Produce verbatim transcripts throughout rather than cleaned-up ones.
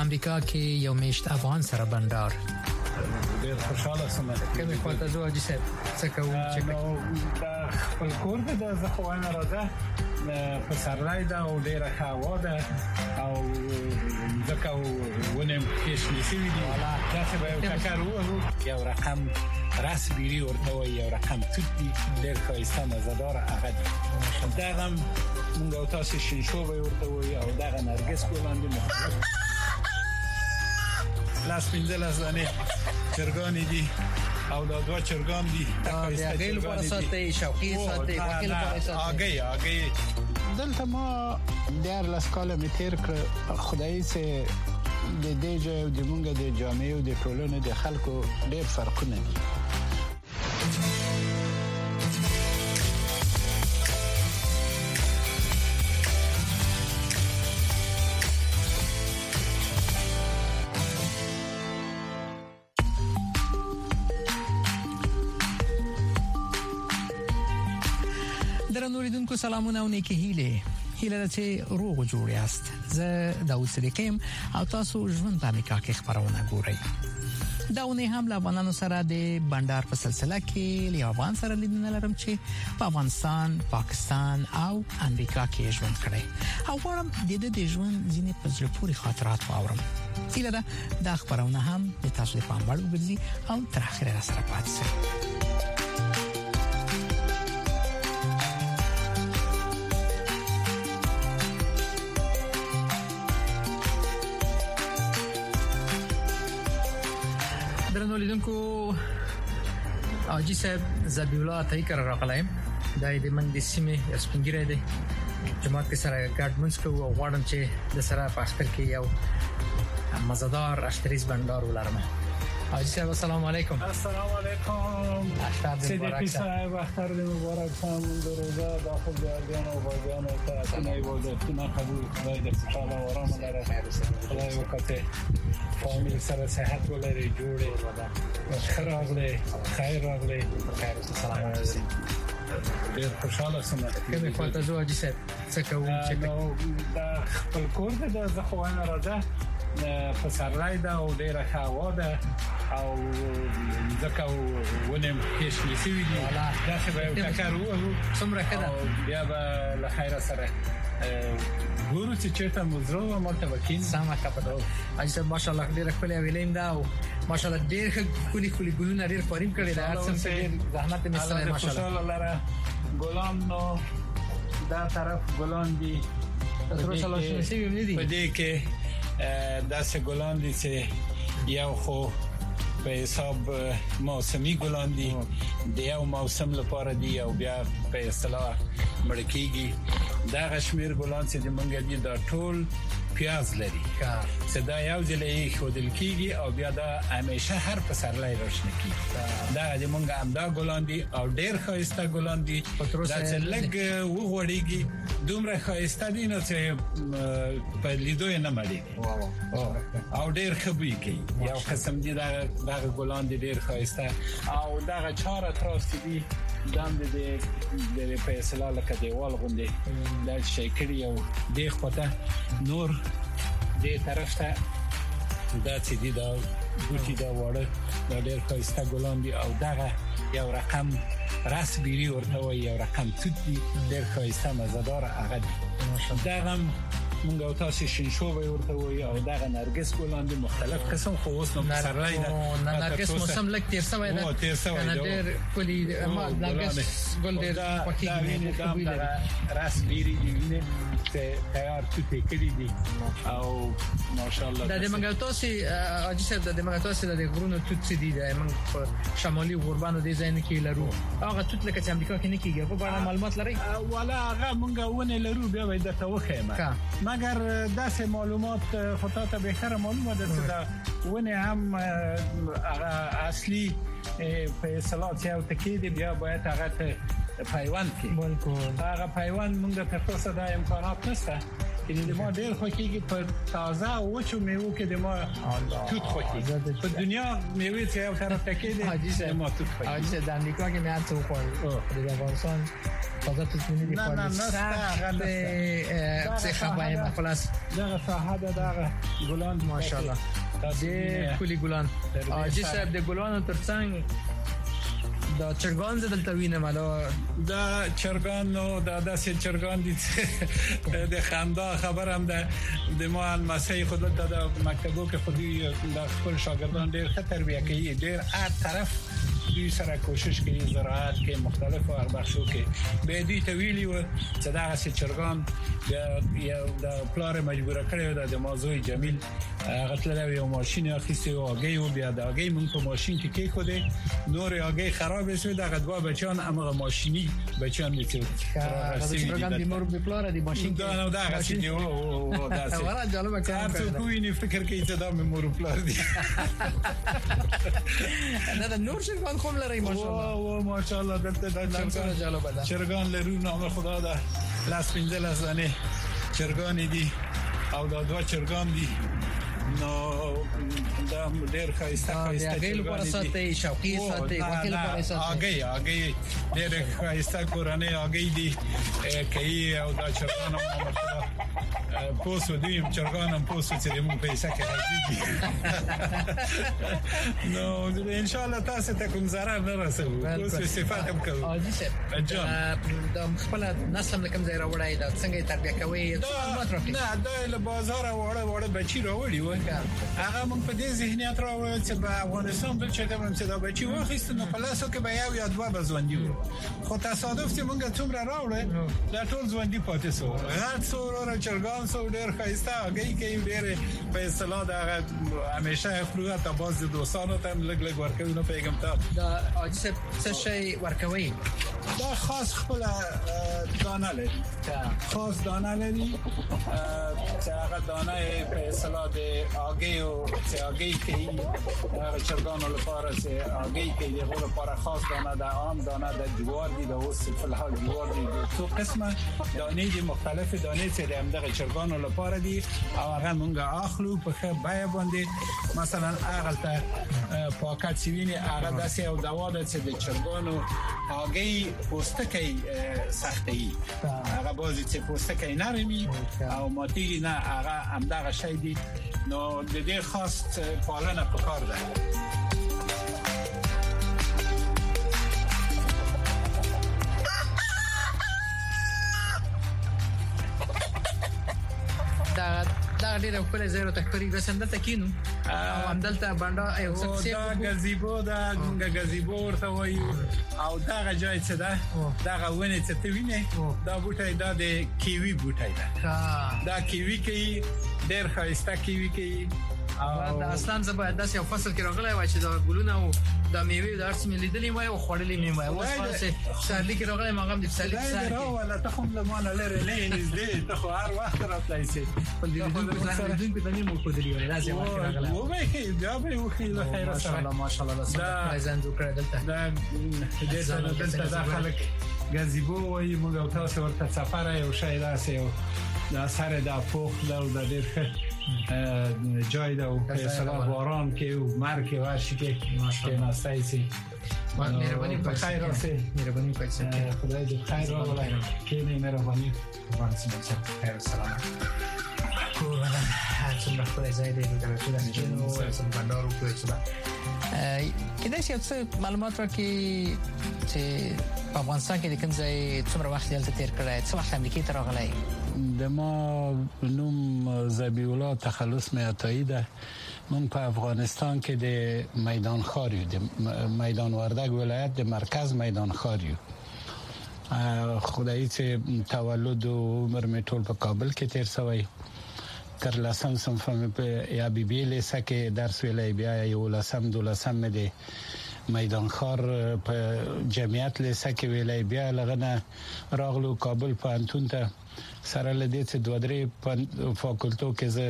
امریکا کې یو میشت افغان سره بندر ډېر خوشاله سم کومه خواته زو اجي صاحب څه کوم چې دا خپل کور د زخوانه راځه په سرلای دا او ډېر هوا ده او ځکه ونیم کېش نسی وی دی دا څه به تکرار یو رقم رسمي ورته یو رقم توتی ډېر ښایسته مزدار هغه دی دا هم موږ تاسو شینشو به ورته وي او دا نرګس کولاندې مختلف لاس پینځل ځانه چرګان دي او دا دوه چرګان دي دا غیل پر ساتي شوقي ساتي وکیل پر ساتي اگې اگې دلته ما ډېر لاس کاله می تیر کړ خدای سه د دې جو د مونږ د جامعې او د ټولنې د خلکو ډېر فرقونه دي درنوریدونکو سلامونه او نیکی هیله هیله چې روغ جوړ یاست زه داوود صدیقیم او تاسو ژوند په امریکا کې خبرونه ګورئ داونه هم له افغانانو سره د بندر په سلسله کې له افغان سره لیدنه لرم چې په افغانستان، پاکستان او امریکا کې ژوند کړی او غواړم د دې د ژوند ځینې په زړه پورې خاطرات واورم هیله ده دا خبرونه هم د تاسو لپاره وړ وګرځي او تر اخره سره پاتې شي درنولیدونکو اجي صاحب زبی الله تای کر راغلایم د دې من د سیمه سپنګیره دی جماعت کې سره ګارډمنټس کو غواړم چې د سره په اختر کې یو مزدار اشتریز بندر ولرم اجي صاحب السلام علیکم السلام علیکم اختر مبارک صاحب اختر مبارک سام دروزه داخل دیان او باجان ته اتنه وځه قبول خدای دې خوشاله او آرام لري خدای وکړي فامیل سره صحت ولري جوړه خیر راغله خیر راغله خیر سلام علیکم ډېر خوشاله سم کومه خواته زو اجي صاحب څه کوم چې دا خپل کور د زخوانه راځه په سرلای دا او ډېر هوا ده او ځکه ونیم کېش نسی وی دی دا څه به تکرار څومره کده بیا به له خیر سره ګورو چې چیرته مزرو مرتبکین سم کپدو اجي صاحب ماشاءالله ډېر خپل ویلیم دا او ماشاءالله ډېر کلی کلی ګلونه ډېر پریم کړي دا هر څه ډېر زحمت می سره ماشاءالله لره ګلان نو دا طرف ګلان دي تاسو سره شنسي ویني دي په دې کې داسې ګلان دي چې یو خو په حساب موسمي ګلان دي د یو موسم لپاره دي او بیا په اصطلاح مړکیږي دا غشمیر ګلان چې د منګ دي دا ټول پیاز لري چې دا یو ځلې خودل کیږي او بیا دا همیشه هر پسرلای روشن کیږي دا د منګ امدا ګلان دي او ډېر ښایسته ګلان دي دا چې لګ وغوړيږي دومره ښایسته دي نو چې په لیدو نه مړي او ډېر خبري کوي یو قسم دي دا دا ګلان دي ډېر ښایسته او دا چاره تراست دي دام دې د په اصطلاح لکه دیوال غوندي دا شي کړی او د خواته نور دې طرف ته دا چې دي دا ګوتی دا وړه دا ډېر ښایسته ګلان دي او دا یو رقم راسبيري ورته یو رقم توتی ډېر ښایسته مزدار هغه دي دا هم مونږ او تاسو شینشو به ورته وي او دا نرګس ګلان دي مختلف قسم خو اوس نو سرلای دا نرګس موسم لک تیر سوی دا کنه ډېر کلی نرګس ګل ډېر پکې دا راسبيري دي ته تیار توتی کړی دي او ماشاءالله دا د منګل تاسو اجي صاحب د منګل تاسو د غرونو توت دي د من په شمالي غربانو دي ځای کې لرو هغه توت لکه چې امریکا کې نه کیږي په اړه معلومات لري ولا هغه مونږ ونه لرو بیا وای د توخه مگر داسې معلومات خطا ته به خره معلومه ده چې دا ونه هم هغه اصلي په اصطلاح او تکید بیا باید هغه ته پیوند کې بالکل هغه پیوند موږ ته تاسو د امکانات نشته کې د ما ډېر خوکیږي په تازه او وچو میوو کې د ما توت خوکیږي په دنیا میوې چې یو طرف ته کې دي د ما توت خوکیږي اجازه د امریکا کې مې هڅه وکړ د افغانستان تازه توت نه دي نه نه نه څه خبره خلاص دغه ساحه دغه ګلان ماشاءالله د کلی ګلان اجازه صاحب د ګلانو ترڅنګ دا چرګان دلته وینم دا دا چرګان نو دا داسې چرګان دي د خندا خبرم ده د ما مسیح خود ته د مکتبو کې خودي د خپل شاګردان ډېر ښه تربیه کوي ډېر هر طرف دوی سره کوشش کوي زراعت کې مختلفو بخشو کې به دوی ته ویلي و چې دا چې چرګان یو د پلار مجبور کړی د موضوع جمیل غتلله یو ماشين اخیسته او هغه یو بیا د هغه مونږ په ماشين کې کې خو دې نور هغه خراب شو دغه دوا بچان امغه ماشيني بچان میته چرګان د مور په پلار دی ماشين دا نو دا غسی دی او دا څه ورا جالب کار څه کوی نه فکر کوي چې دا مور په پلار دی دا د نور چرګان کوم لري ماشاءالله او ماشاءالله دلته دا چرګان جالب ده چرګان لرو نام خدا دا لاس پنځه ځانه چرګان دي او دا دوه چرګان دي نو دا ډېر خاصه خاصه چرګان دي شوقي ساتي وکیل پر ساتي اگې اگې ډېر خاصه کورانه اگې دي کوي او دا چرګان هم پوسو دیم چرګان هم پوسو چې موږ پیسې کې راځي نو ان شاء الله تاسو ته کوم ضرر نه رسوي اوس استفاده هم کوو اجي سه دا خپل نسل کوم ځای راوړای دا څنګه تربیه کوي نه دا له بازار وړه وړه بچی راوړي و هغه موږ په دې ذهنیت راوړل چې په افغانستان د چا کوم څه دا بچی واخیست نو په لاسو کې به یو یا دوه بزوندي وو خو تصادف چې موږ څومره راوړل دا ټول ځوندي پاتې سو غاټ سو ورو چرګان سو ډېر خاصه هغه کې ډېر په اصطلاح دا همیشه خپل ته باز د دوستانو ته لګ لګ ورکوي نو پیغام ته دا اجازه څه شي ورکوي دا خاص خپل دانه لري خاص دانه لري چې هغه دانه په اصطلاح د هغه او چې هغه کې هغه چرګانو لپاره چې هغه کې دغه لپاره خاص دانه د عام دانه د جوار دي د اوس په الحال جوار دي څو قسمه دانې دي مختلف دانې چې د همدغه چرګانو لپاره دي او هغه مونږه اخلو په ښه بیه باندې مثلا هغه ته پاکټ سیوینه هغه داسې او دوا ده چې د چرګانو هغه پوستکی سختي هغه بازي چې پوستکی نرمي او ماتي نه هغه همدغه شی دي نو د دې خاص پالنه پکار ده دا دا ډېر خپل زیرو تکری وسنده تکینو او همدلته باندې یو څه دا غزيبو دا څنګه غزيبو ورته وایو او دا غجای څه ده دا غوونه څه ته ویني دا بوټي دا د کیوي بوټي ده دا کیوي کې ډېر خاصه کیوي کې او دا اصلا زبا داسې یو فصل کې راغلی و چې دا ګلونه او د میوې د ارس مې لیدلې وای او خوړلې مې وای اوس خاصه سړی کې راغلی ماغم د سړی سره ولا ته هم له مال لري نه نږدې ته خو هر وخت راتلای شي په دې سره دې په دې مو کو دی ولا لازم راغلی و به کې دا به و خیر خیر سره ماشاءالله ماشاءالله پرزنټ وکړه دلته دا دې سره دلته داخله غزيبو وای موږ او تاسو ورته سفر یو شی راسي دا سره دا فوق دا د ډېر جای دا او په سلام باران کې او مرګ کې ورشي کې ماشاءالله ناستای سي مهرباني په خیر اوسه مهرباني په خدای دې خیر راولای کې نه مهرباني ورسې خیر سلام کومه څنګه خپل ځای دې درته د نو سم باندې کوی څه کله چې څه معلومات راکې چې په افغانستان کې د کوم ځای څومره وخت دلته تیر کړی څه وخت امریکای ته راغلی د ما نوم زبی الله تخلص مې عطایی ده من په افغانستان کې د میدان خار یو د میدان وردګ ولایت د مرکز میدان خار یو خدای چې تولد او عمر مې ټول په کابل کې تیر شوی تر لسم صنف په یا بي بي لیسه کې درس ویلای بیا یو لسم دولسم مې د میدان خار په جمعیت لیسه کې ویلای بیا لغنه راغلو کابل پوهنتون ته سره لدې چې دوه درې فاکولټو کې زه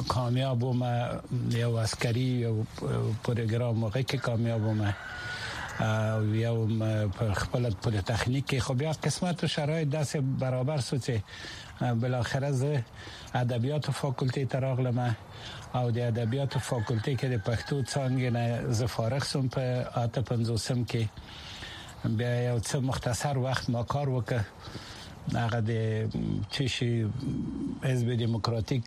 کامیاب وم یو عسکري یو پروګرام موقع کې کامیاب وم او یو په خپل په تخنیک کې خو بیا قسمت شرایط داسې برابر سو چې بل اخره زه ادبیات فاکولټي تراغلم او د ادبیات فاکولټي کې د پښتو څانګې نه زه فارغ سوم په اته پنځوسم کې بیا یو څه مختصر وخت ما کار وکړ هغه د چشي حزب دموکراتیک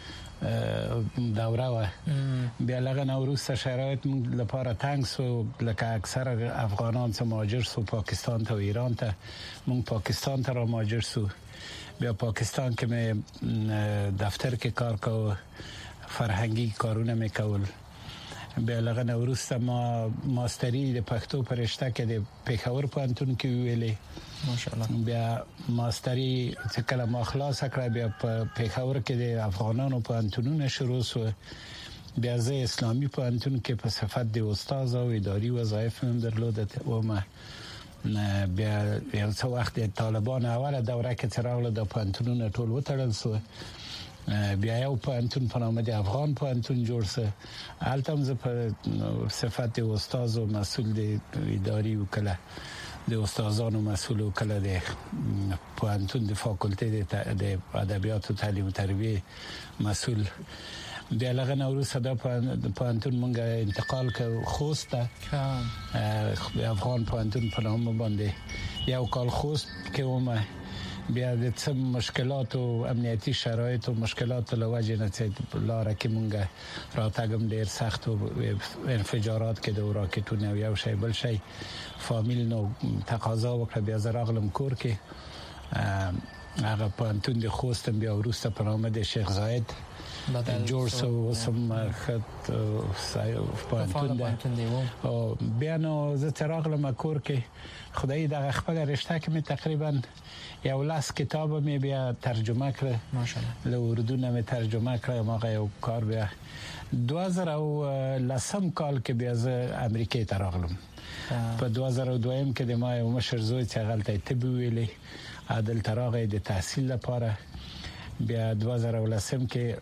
دوره و بیا لغه نوروز شرایط لپاره تنگ سو لکه اکثر افغانان چې مهاجر سو پاکستان ته و ایران ته مونږ پاکستان ته را مهاجر سو بیا پاکستان کې مې دفتر کې کار کو فرهنګي کارونه مې کول بیا لغه نوروز ما ماستری د پښتو پرشته کې د پېښور پوهنتون کې ویلې ماشاءالله بیا ماستری چې کله ما خلاص کړ بیا په پېښور کې د افغانانو پوهنتونونه شروع شو بیا زه اسلامي پوهنتون کې په صفت د استاد او اداري وظایف هم درلودم او ما بیا یو څو وخت د طالبان اوله دوره کې راغله د پوهنتونونو ټول وټړل شو بیا یو پوهنتون په نامه د افغان پوهنتون جوړ شو البته زه په صفت د استاد او مسول د اداري وکړه د استادانو مسول وکړه د پوهنتون د فاکولټي د ادبیات او تعلیم او تربیه مسول بیا لغه نوروز صدا پوهنتون مونږه انتقال ک خوست ته افغان پوهنتون په نامه باندې یو کال خوست کې ومه بیا د څه مشکلات او امنیتي شرایط او مشکلات له وجې نه چې لاره کې مونږه راتګم ډیر سخت او انفجارات کې د راکټونو یو شی بل شی فامیل نو تقاضا وکړه بیا زراغلم کور کې هغه پوهنتون د خوست بیا وروسته په نامه د شیخ زاید جوړ شو سم خط پوهنتون دی او بیا نو زه تراغلم کور کې خدای دغه خپل رشته کې مې تقریبا یو لاس کتاب مې بیا ترجمه کړ ماشاءالله له اردو نه مې ترجمه کړ ما یو کار بیا دوه زره لسم کال کې بیا زه امریکای ته راغلم په دوه زره دوه کې د ما یو مشر زوی چې غلطه طب ویلې عادل تراغه د تحصیل لپاره بیا دوه زره لسم کې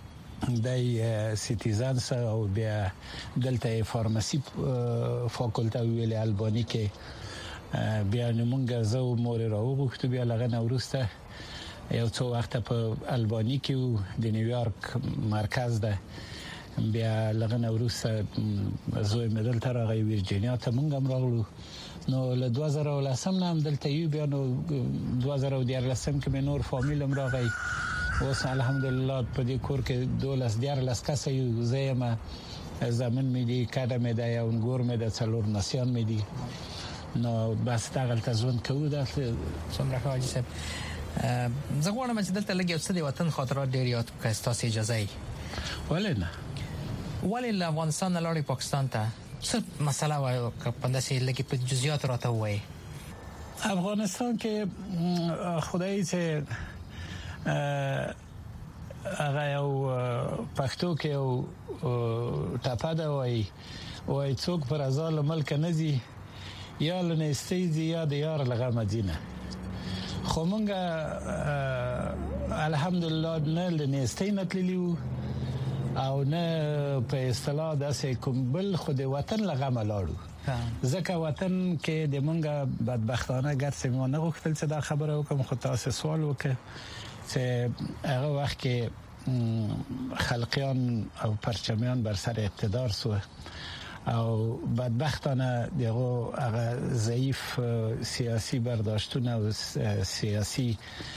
د سیټیزنز او بیا دلته فارماسي فاکولټي ویلې البانی کې بیا نمونږ زو مور راوغوښتو بیا لغه نوروسته یو څو وخت په البانی کې د نیویارک مرکز ده بیا لغه نوروسته زوی مدل تر هغه ویرجینیا ته مونږ هم راغلو نو له دوه زره لسم نه هم دلته یو بیا نو دوه زره دیارلسم کې نور فامیل هم راغی اوس الحمدلله په دې کور کې دولس دیارلس کس یو زما زمين مې دي کډه مې ده یو ګور مې ده څلور نسيان مې دي نو بس تا غلطه ځون کوو دا څومره کاږي صاحب زه غواړم چې دلته لګي اوسه د وطن خاطرات ډیر یاد کړئ تاسو اجازه یې ولې نه ولې له افغانستان نه لاري پاکستان ته څه مسله وایو که په داسې لګي په جزئیات راته وایي افغانستان کې خدای چې هغه یو پښتو کې یو ټاپه ده وایي وایي څوک پر ازال ملک نزي یا لنستیزي یا د یار لغه مدینه خو مونږه الحمدلله نه لنستۍ نتلیو او نه په اصطلاح داسې کوم بل خو د وطن لغه ملاړو ځکه وطن کې د مونږه بدبختانه ګرځې مو نه غوښتل چې دا خبره وکم خو تاسو سوال وکړ چې هغه وخت کې خلقیان او پرچمیان بر سر اقتدار سو او بدبختانه دغه هغه ضعیف سیاسی برداشتونه او سیاسی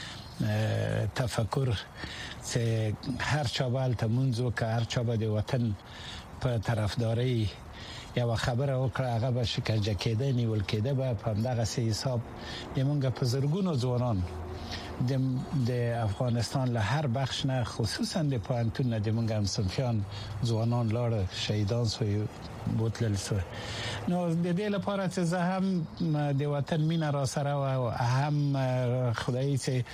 تفکر چې هر چا بل ته منځو که هر چا به د وطن په طرفداري یو خبره وکړه هغه به شکنجه کېده نیول کېده به په دغه حساب یمونګه په زرګونو ځوانان د د افغانستان له هر بخش نه خصوصا د پوهنتون نه د مونږ هم صنفیان ځوانان لاړ شهیدان سوی بوتلل سو نو د دې لپاره چې زه هم د وطن مینه را سره او هم خدای چې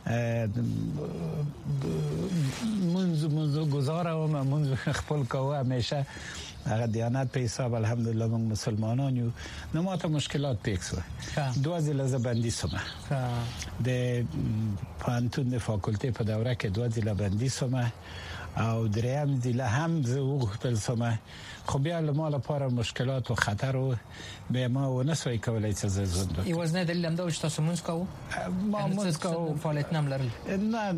منځ منځ گزاره او منځ خپل کوه همیشه هغه دیانت په حساب الحمدلله موږ مسلمانان یو نو ماته مشکلات پیښ دوه ځله زبندي سمه د پانتون د فاکولټي په دوره کې دوه ځله بندي سمه او دریم ځله هم زه وغوښتل سمه خو بیا له مال لپاره مشکلات او خطر او به ما و نسوي کولای چې زند یو وزنه دلیل هم دا چې تاسو مونږ کوو ما مونږ کوو فعالیت نام لرل نه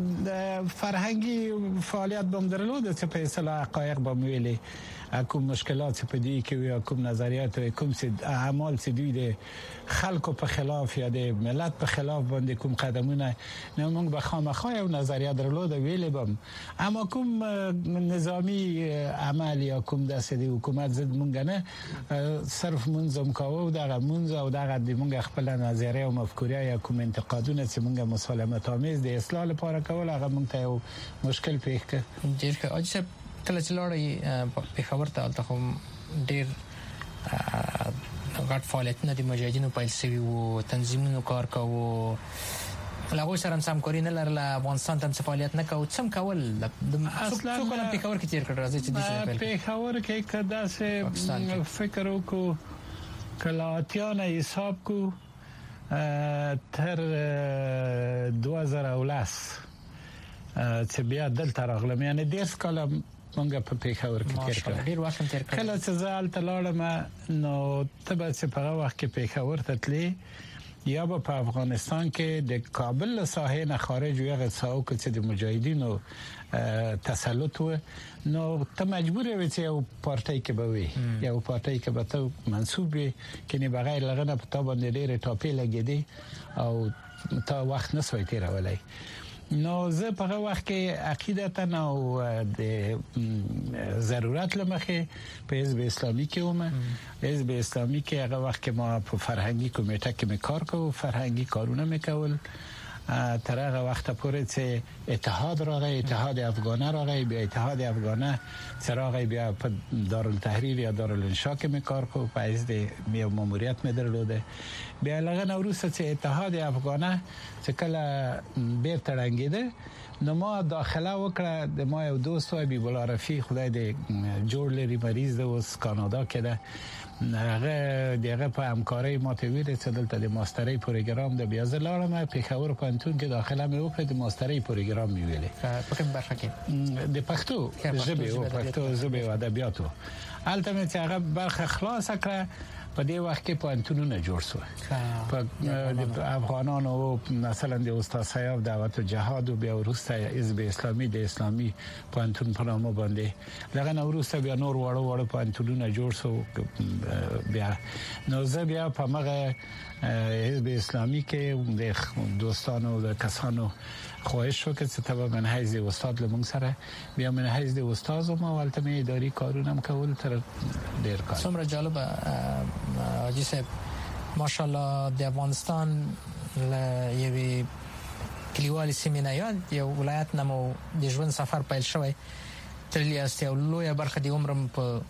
فرهنګي فعالیت بم درلود چې په اصطلاح حقایق بم ویلي کوم مشکلات په دې کې وي کوم نظریات او کوم څه اعمال چې دوی د خلکو په خلاف یا د ملت په خلاف باندې کوم قدمونه نه موږ به خامخا یو نظریه درلود ویلې بم اما کوم نظامی عمل یا کوم داسې د حکومت ضد مونږ نه صرف منظم کاوه دغه منځ او دغه د مونږ خپل نظریه او مفکوره یا کوم انتقادونه چې مونږ مسالمت آمیز د اصلاح لپاره کول هغه مونږ ته یو مشکل پیښ کړ ډیر ښه اجازه کله چې لړۍ په خبر ته الته هم ډیر غټ فعالیتونه د مجاهدینو پیل شوي وو تنظیمونو کار کاوه لغوی سره هم سمکاري نه لرله افغانستان ته فعالیت نه کوي څم کول د اصلا څو کله په خبر کې تیر کړ راځي چې د په خبر کې کدا سه فکر وکړو کله اتیانه حساب کو تر دوه هزار و لس چې بیا دلته راغلم یعنی دیس کلم مونږ په پیښور کې تیر کړ ډیر وخت تیر کړ کله چې زال تلاړم نو تبه چې په وخت کې پیښور ته تللی یا په افغانستان کې د کابل ساحې نه خارج یو غصاو کې د مجاهدینو تسلط و نو ته مجبور یې چې یو پارټي کې به وي یو پارټي کې به ته منسوب وي کینه بغیر لغنه په تا باندې ډېر ټاپې لګېدي او تا وخت نه سوي تیرولای نو زه په هغه وخت کې عقیدتا او د ضرورت لمخه په حزب اسلامي کې ومه حزب اسلامي کې هغه وخت کې ما په فرهنګي کمیټه کې کار کوم فرهنګي کارونه میکول تر هغه وخت پورې چې اتحاد راغی اتحاد افغانه راغی بیا اتحاد افغانه سراغی بیا په دارالتحریر یا دارالانشا کې کار کوم په حزب می ماموریت مې درلوده بیا لغه وروسته چې اتحاد افغانه چې کله بیر تړنګیده نو ما داخله وکړه د ما یو دوست وای بیبل عرفی خدای دې جوړ لري مریض د اوس کانادا کې ده هغه دغه په همکاري ما ته ویل چې دلته د ماسترۍ پروګرام د بیا زلارم په خبر پانتون کې داخله مې وکړه د ماسترۍ پروګرام مې ویلې په کوم برخه کې د پښتو ژبه او پښتو ژبه او ادبیاتو البته چې هغه برخه خلاص کړه په دې وخت کې پانتونونه جوړ شو په افغانانو مثلا د استاد صاحب دعوت جهاد او بیا وروسته حزب اسلامي د اسلامي پانتون په نامه باندې لغه نو وروسته بیا نور وړو وړو پانتونونه جوړ شو بیا نو زه بیا په مغه حزب اسلامي کې د دوستانو د کسانو خواهش وکړ چې تبع منهج استاد لمون سره بیا منهج د استاد او مالته می اداري کارونه کول تر ډیر کار څومره جالب حاجی صاحب ماشاءالله د افغانستان له یوې کلیوالي سیمې نه یو ولایت نمو د ژوند سفر پیل شوی تر لیاست یو لوی برخه د عمرم په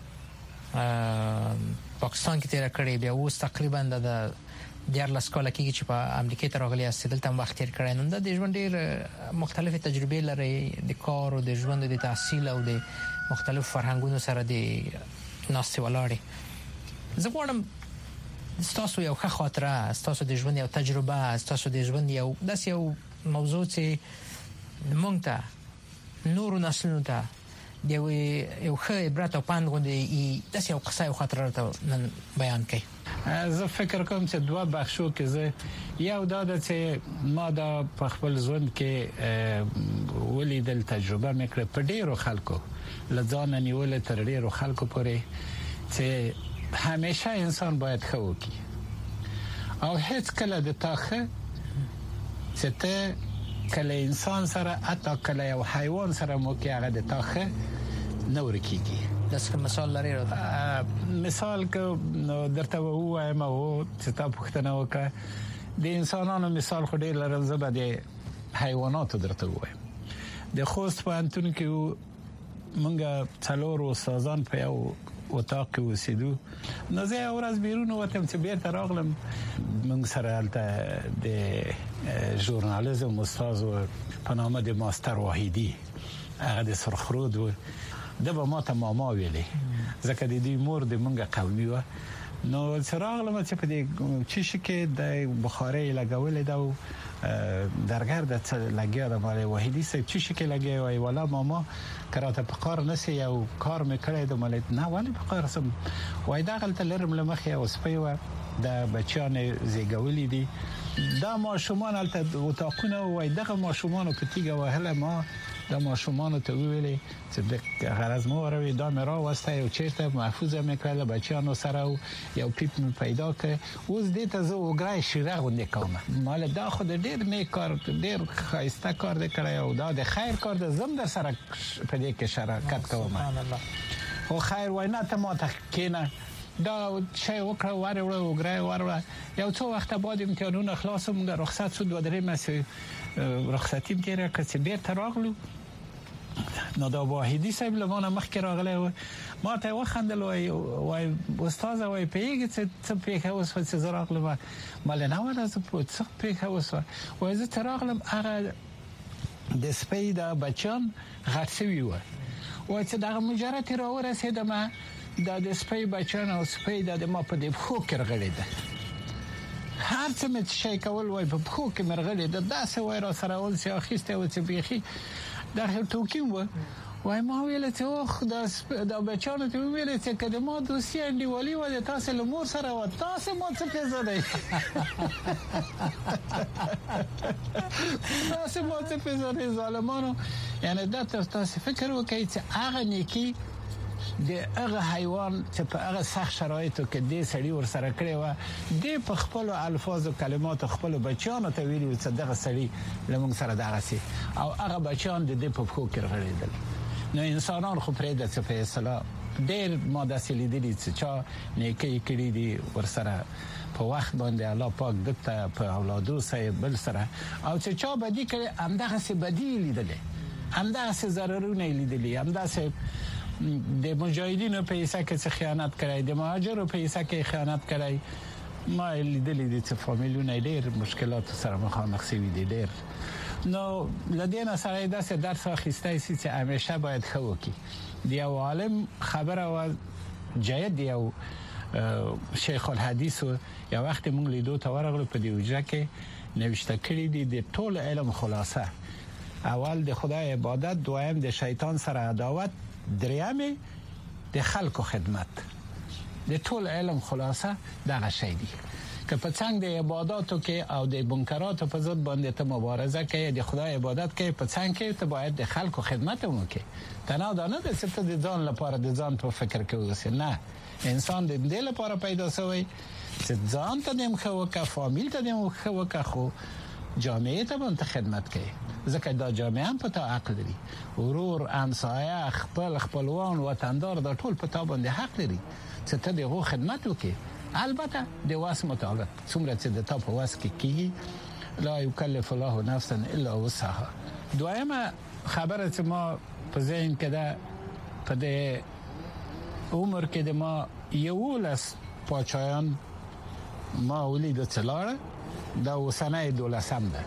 پاکستان کې تیر کړی بیا اوس تقریبا د دیار لاسکاله کې چې په امریکا ته راغلی است دلته وخت تیر کړی نو د ژوند ډیر مختلفه تجربې لري د کار او د ژوند د تحصیل او د مختلف فرهنګونو سره د ناستې ولاړې زه غواړم تاسو یو ښه خاطره تاسو د ژوند یو تجربه تاسو د ژوند یو داس یو موضوع چې مونږ ته نور نسلونو ته د یو ښه عبرت او پند غوندي داس یو قصه یو خاطره ته بیان کړئ زه فکر کوم چې دوه بخشو کې زه یو دا د چې ما دا په خپل ژوند کې ولیدل تجربه مکړه په ډیرو خلکو لځان نیول تر ډیرو خلکو پورې چې همیشه انسان باید ښه وکړي او هیڅ کله د تاخه چې ته کله انسان سره اته کله یو حیوان سره مو کې هغه د تاخه نور کیږي داسې مثال لري راته مثال که درته وایم او چې تاسو پوښتنه وکړه د انسانانو مثال خو ډیر لرم زه به د حیواناتو درته وایم د خوست په انتون کې مونږه څلور استادان په یو اتاق کې اوسېدو نو زه اورز بیرون وتم چې بیرته راغلم موږ سره البته د ژورنالیزم استاد په نامه د ماستر واحدی هغه د سرخرود و د به ما ته ماما ویلې ځکه د دې مور د مونږه قومي و نو څراغ لمه چې په دې چې شکه د بخاري لګولې دا درګر د لګیا د مال وحیدی سه چې شکه لګیا وای ولا ماما کراته په کار نسی یو کار مې کړی د مال نه ولی په کار سم وای دا غلطه لرم لمخه او سپیوه د بچیان زیګولې دي دا ماشومان البته وتاقونه وای دغه ماشومان په تیګه وهله ما د ماشومان ته ویلې چې د غرض مو وروي دا مې را واسطه یو چیرته محفوظه مې کړل بچیانو سره یو پیپ مې پیدا کړ اوس دې ته زه وګرای شیره غونډه کوم مال دا خو د ډېر نه کار ډېر خاصه کار دې کړی او دا د خیر کار د زم در سره په دې کې شراکت کوم خو خیر وای نه ته ما ته کینه دا شی وکړه واره وړه وګرای واره یو څو وخت بعد امتحانونه خلاصم رخصت شو دوه درې مې رخصتیم تیرې کړ چې بیرته راغلو نو دا واحدی صاحب لمانه مخکې راغلی و ما ته وخندل وای وای استاد وای پیګه چې څه پیښه اوس چې زه راغلم مال نه ولا څه څه پیښه اوس وای زه تراغلم هغه د سپیدا بچان غټسوي و وای چې دا مجرد را ورسېدم دا د سپی بچان او سپیدا د ما په دې خو کې راغلی ده هر څه مې شي کول وای په خو کې مرغلې ده داسې وای را سره ول چې اخیسته و چې بيخي دا توکیم و وای ما ویل چې او خدا دا بچانو ته ویل چې کله ما دوسیه انډیوالي و د تاسو له مور سره و تاسو مو څه پیژه دی تاسو مو څه پیژه دی ظالمانو یعنی دا تاسو فکر وکړئ چې هغه نیکی د هغه حیوان چې په هغه سخت شرایطو کې د سړی ور سره کړی و د په خپل الفاظ او کلمات خپل بچیانو ته ویلي چې دغه سړی لمون سره دغه سي او هغه بچیان د دې په خو کې راغلي نو انسانان خو پرې د څه فیصله ډېر ماده سلیدلی چې چا نیکی کړی دي ور سره په وخت باندې الله پاک دته په اولادو سره بل سره او چې چا بدی کړي همدغه سي بدی لیدل همدغه سي ضررونه لیدل همدغه سي د مجاهدینو په حصہ کې خیانت کړای د مهاجرو په حصہ کې خیانت کړای ما لیدلې د څه فامیلونه ډېر مشکلات سره مخامخ شوي دي ډېر نو لدینا سره داسې درس اخیستای سي چې همیشه باید خو کی دی عالم خبره و جید یو شیخ الحدیث یا وخت مونږ لیدو ته ورغلو په دی وجه کې نوشته کړی دی د ټول علم خلاصه اول د خدای عبادت دویم د شیطان سره عداوت دریم د خلکو خدمت د ټول علم خلاصه دغه شی دی که په څنګه د عبادتو کې او د منکراتو په ضد باندې ته مبارزه کوي د خدای عبادت کوي په څنګه کې ته باید د خلکو خدمت وکړي تنه دا نه د ست د ځان لپاره د ځان په فکر کې اوسې نه انسان د دې لپاره پیدا شوی چې ځان ته د مخوکه فامیل ته د مخوکه خو جامعه ته باندې خدمت کوي ځکه دا جامعه هم په تا حق لري ورور همسایه خپل خپلوان وطندار دا ټول په تا باندې حق لري چې ته دغه خدمت وکړي البته د واس مطابق څومره چې د تا په واس کې کیږي لا یکلف الله نفسا الا وسعها دویمه خبره چې ما په ذهن کې ده په د عمر کې د ما یو لاس پاچایان ما ولید څلاره دا وسنه دولسم ده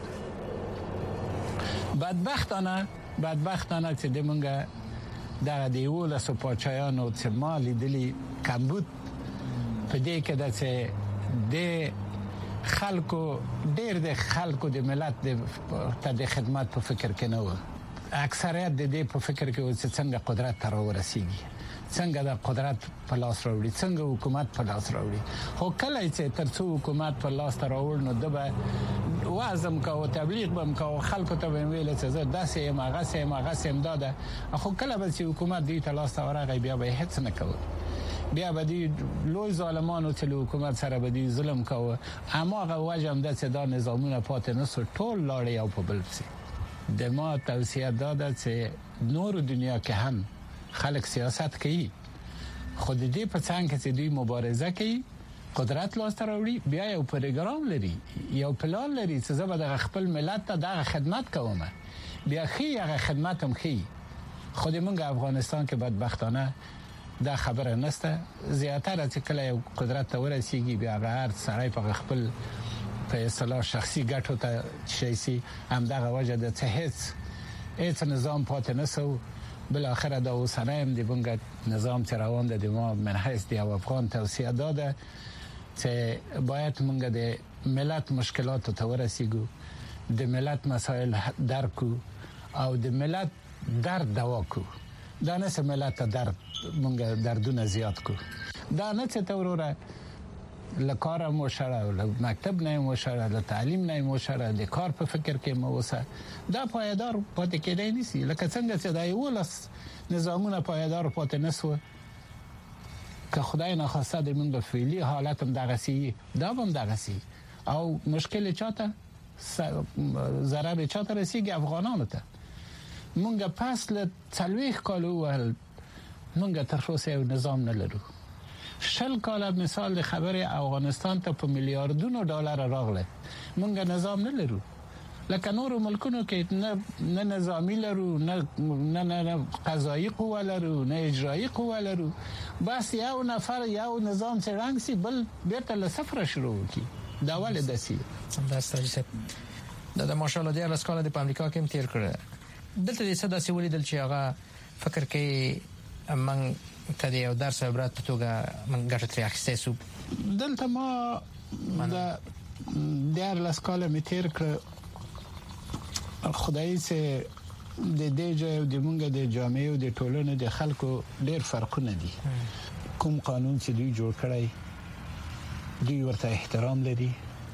بدبختانه بدبختانه چې د مونږه دا د یو لاس پاچایانو چې ما لیدلی کمبود په دې کې د چې د خلکو ډېر د خلکو د ملت د خدمت په فکر کې نه و اکثریت د دې په فکر کې و چې څنګه قدرت تر ورسیږي څنګه د قدرت په لاس راوړي څنګه حکومت په لاس راوړي خو کله چې ترڅو حکومت په لاس راوړ نو دبه وازم کا او تبلیغ بم کا خلکو ته ویل چې زه داسې یم هغه سم هغه سم داده خو کله به چې حکومت دې ته لاس راغی بیا به هیڅ نه کوي بیا به دې لوی ظالمانو چې حکومت سره به دې ظلم کوي اما هغه وجم د چې دا نظامونه پاتې نه سو ټول لاړې او په بل څه د ما توصیه داده چې نور دنیا کې هم خلک سیاست کوي خود دې په څنګه چې دوی مبارزه کوي قدرت لاس ته راوړي بیا یو پروګرام لري یو پلان لري چې زه به د خپل ملت ته د خدمت کوم بیا خي هغه خدمت هم خي خود موږ افغانستان کې بدبختانه دا خبره نشته زیاتره چې کله یو قدرت ته ورسیږي بیا هر سړی په خپل په اصطلاح شخصي ګټو ته شي سي هم دغه وجه د هیڅ هیڅ نظام پاتې نسو بل اخر دا اوسنه هم د بنګ نظام چې روان دی ما من حیث دی افغان توصیه داده چې باید موږ د ملت مشکلات ته ورسیږو د ملت مسائل درکو او د ملت درد دوا کو دا نه چې ملت درد موږ دردونه زیات کو دا نه چې توروره لکار مشره ل مکتب نه مشره ل تعلیم نه مشره د کار په فکر کې موسه دا پایدار پاتې کېدای نشي لکه څنګه چې دا یو لاس نظامونه پایدار پاتې نسو که خدای ناخواسته د موږ فعلی حالت هم دغه سي دا هم دغه سي او مشکل چاته ضرر چاته رسیږي افغانانو ته موږ پس له څلويخ کالو ول موږ تر اوسه یو نظام نه لرو شل کاله مثال د خبره افغانستان ته په میلیارډونو ډالر راغله موږ نظام نه لرو لکه نور ملکونو کې نه نه نظامی لرو نه نه نه قضایي قوه لرو نه اجرایی قوه لرو بس یو نفر یو نظام څنګه سي بل بیرته له صفر شروع کی دا ول دسي دا ستاسو دا د ماشاءالله د اسکاله د امریکا کې تیر کړه دلته د صدا سیولې دل چې هغه فکر کوي من کدی یو درس عبرت په توګه من ګټه ترې اخیستې سو دلته ما دا د اسکاله می تیر کړ خدای سه د دې جو د مونږ د جامعې او د ټولنې د خلکو ډېر فرقونه دي کوم قانون چې دوی جوړ کړی دوی ورته احترام لري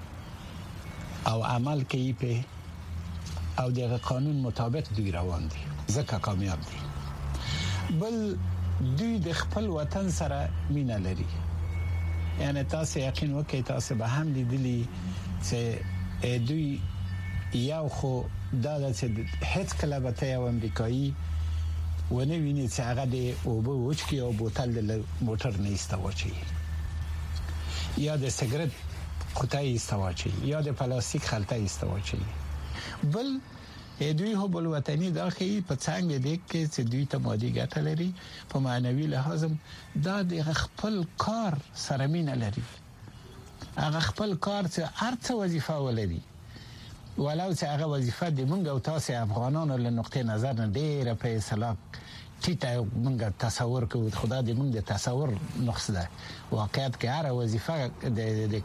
او عمل کوي په او دغه قانون مطابق دوی روان دي ځکه کامیاب دي بل دوی د خپل وطن سره مینه لري یعنی تاسو یقین وکړئ تاسو به هم لیدلی چې دوی یو خو دا چې هیڅ کله به ته امریکایي ونه ویني چې هغه د اوبو وچکی او بوتل د موټر نه استواچي یا د سیګریټ قطعه استواچي یا د پلاستیک خلطه استواچي بل دوی هو بل وطني داخلي په څنګه دي کې چې دوی ته مادي ګټه لري په معنوي لحاظ دا د خپل کار سره مینه لري هغه خپل کار چې هر څه وظیفه ولري ولو چې هغه وظیفه د مونږ او تاسو افغانانو له نقطې نظر نه ډېره په اصطلاح ټیټه مونږ تصور کوو خدای دې مونږ د تصور نقص ده واقعیت کې هر وظیفه د د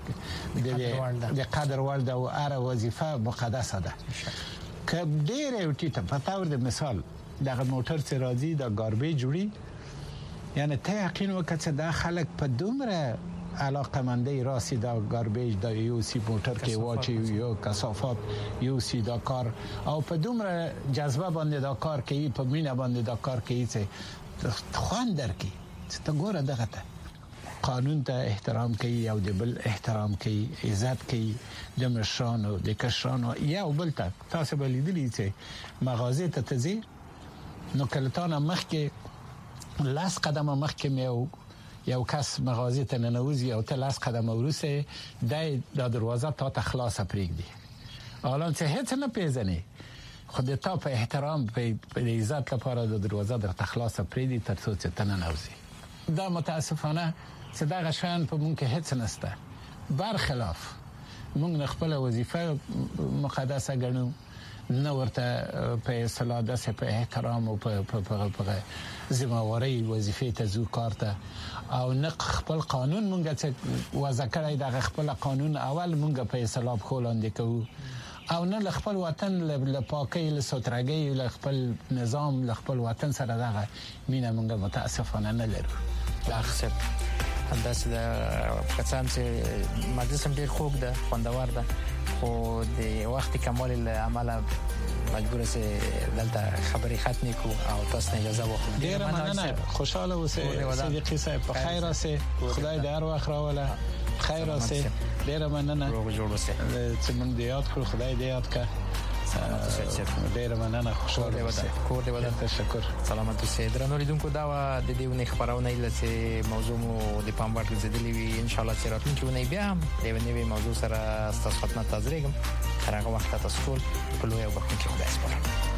د قدر وړ او هر وظیفه مقدسه ده که ډېره ټیټه په تور د مثال دغه موټر چې راځي د ګاربیج جوړي یعنی ته یقین وکړه چې دا خلک په دومره علاقه مندي راسي دا ګاربیج د یو سی موټر کې واچي یو کثافات یو سی دا کار او په دومره جذبه باندې دا کار کوي په مینه باندې دا کار کوي چې خوان درکې چې ته ګوره دغه ته قانون ته احترام کوي او د بل احترام کوي عزت کوي د مشرانو د کشرانو یا بل ته تاسو به لیدلی چې مغازه ته تزي نو کلتانه مخکې لاس قدمه مخکې مې یو کس مغازه ته ننوځي او ته لاس قدم ورسه د دروازه تا ته خلاصه پرېږدي الان چې هیڅ نه پیژنې خو ته په احترام په عزت لپاره د دروازه در خلاصه پرېږدي تر څو چې ته ننوځي دا متاسفانه چې دا غشان په مونږ کې هیڅ نشته برخلاف مونږ خپل وظیفه مقدسه ګڼو نه ورته په اصطلاح د په احترام او په په په ذمہواری وظیفه ته زو کارته او نه خپل قانون مونږ چې وضع کړی د خپل قانون اول مونږ په اصطلاح خولاندې کوو او نه خپل وطن له پاکۍ له سترګۍ له خپل نظام له خپل وطن سره دغه مینه مونږ متاسفانه نه لرو دا خسر همداسې د کسان چې مجلس هم ډېر خوږ ده خوندور ده خو د وخت کمال له عمله مجبور سه دلته خبري ختمې کو او تاسو ته اجازه واخلم ډېر مننه خوشاله اوسئ صدیقي صاحب په خیر اوسئ خدای دې هر وخت راوله خیر اوسئ ډېر مننه روغ جوړ اوسئ چې موږ دې یاد کړو خدای دې یاد کړه ډېر مننه خوشاله اوسئ کور دې ودان تشکر سلامات اوسئ درنو لیدونکو دا د دې ونې خبرونه لته موضوع مو د پام وړ ګرځېدلې وي ان شاء الله چې راتلونکي ونې بیا هم د نوې موضوع سره ستاسو خدمت ته حاضرېږم تر هغه وخت تاسو ټول په لوی او بخښونکي خدای سپارم